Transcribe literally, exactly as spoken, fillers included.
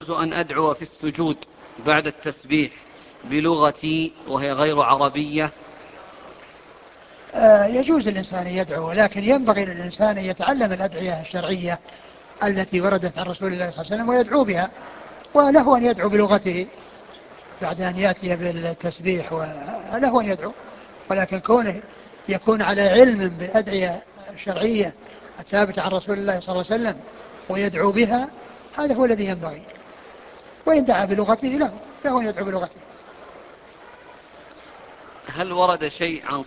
أن أدعو في السجود بعد التسبيح بلغتي وهي غير عربية؟ آه يجوز الإنسان يدعو، لكن ينبغي للإنسان أن يتعلم الأدعية الشرعية التي وردت عن رسول الله صلى الله عليه وسلم ويدعو بها، وله أن يدعو بلغته بعد أن يأتي بالتسبيح، وله أن يدعو، ولكن كونه يكون على علم بالأدعية الشرعية الثابتة عن رسول الله صلى الله عليه وسلم ويدعو بها، هذا هو الذي ينبغي. وإن دعا بلغته له له أن يدعو بلغته. هل ورد شيء عن